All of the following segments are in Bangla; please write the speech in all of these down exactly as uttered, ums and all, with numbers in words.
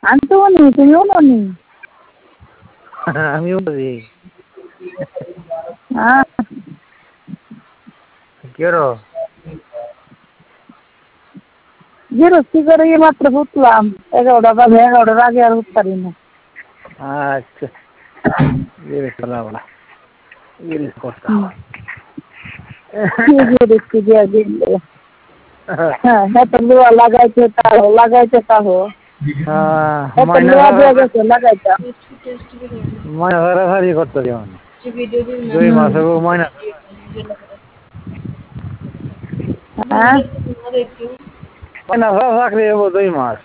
আমি তো বলি তুইও বলি আমিও বলি হ্যাঁ কি করো বিরক্তি করে মাত্র উঠলাম এগারোটা বাজে এগারোটার আগে আর উঠতে পারি না আচ্ছা বলা করতে বিরক্তি দিয়ে দিলে হ্যাঁ হ্যাঁ তো লোয়া লাগাইছে তাও লাগাইছে তাও এত লোয়া দিয়ে গেছে লাগাইছে ময়না ধরাধারি করতে যেমন দুই মাস হবো ময়না হ্যাঁ ময়না ধরা চাকরি হবো দুই মাস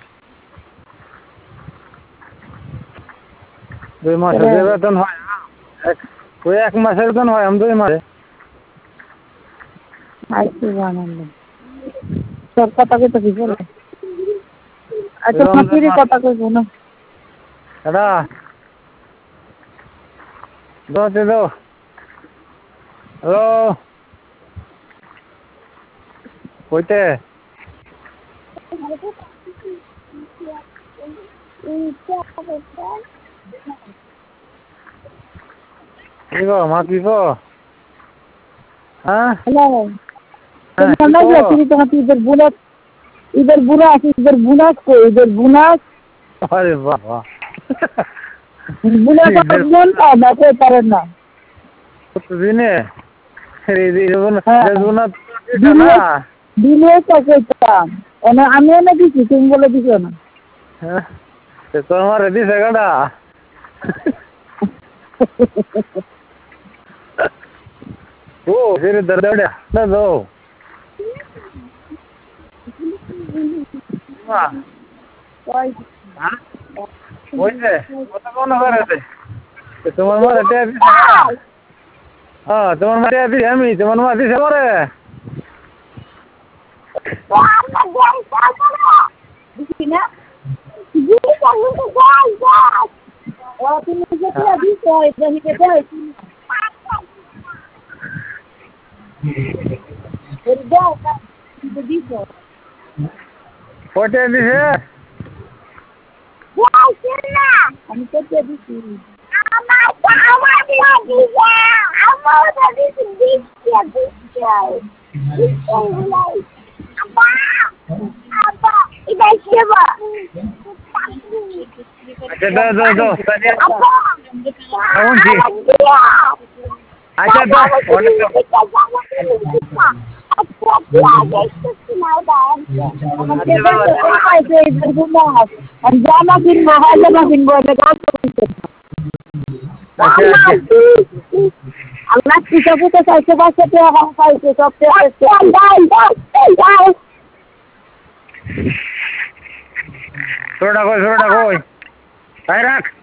দুই মাসের যে বেতন হয় ওই এক মাসের বেতন হয় আমি দুই মাসে আইসি জানালে তোর কথা কইতে কি বলে আচ্ছা ফাঁকিরি কথা কইব না দাদা দোতে দো হ্যালো কইতে কি গো মা কি গো হ্যাঁ হ্যালো তুমি না গিয়ে তুমি তোমার ইধর বুলাস ইধর বুলাস ইধর বুলাস কো ইধর বুলাস আরে বাবা বুলাস বলতা না কই পারেন না দিনে রে রে না না দিলে তো কইতাম এনে আমি এনে দিছি তুমি বলে দিছো না হ্যাঁ তো তোমার দিছে গাডা ও ফির দরদড়া না দো মা ওই হ্যাঁ ওই যে কত কোন করে তোমার মারে টেবি হ্যাঁ তোমার মারে টেবি আমি তোমার মা দিছে করে দিছি না জি চালু তো যাই যাই ও তুমি যেটা দিছো এটা নিতে যাই এর দাও তুমি দিছো কত দিছে যাই না আমি তো দিছি আমার আমার দিছে আমার তো দিছি দিছি দিছি আব্বা আব্বা এটা সেবা আচ্ছা দাও দাও দাও আব্বা কেমন জি আচ্ছা দাও অনেক জামা কিনবো হয় জামা কিনবো আল্লাহ পিঠা পুতে চাইছে পাইছে পাইছে সব ছোটটা কই ছোটটা কই তাই রাখ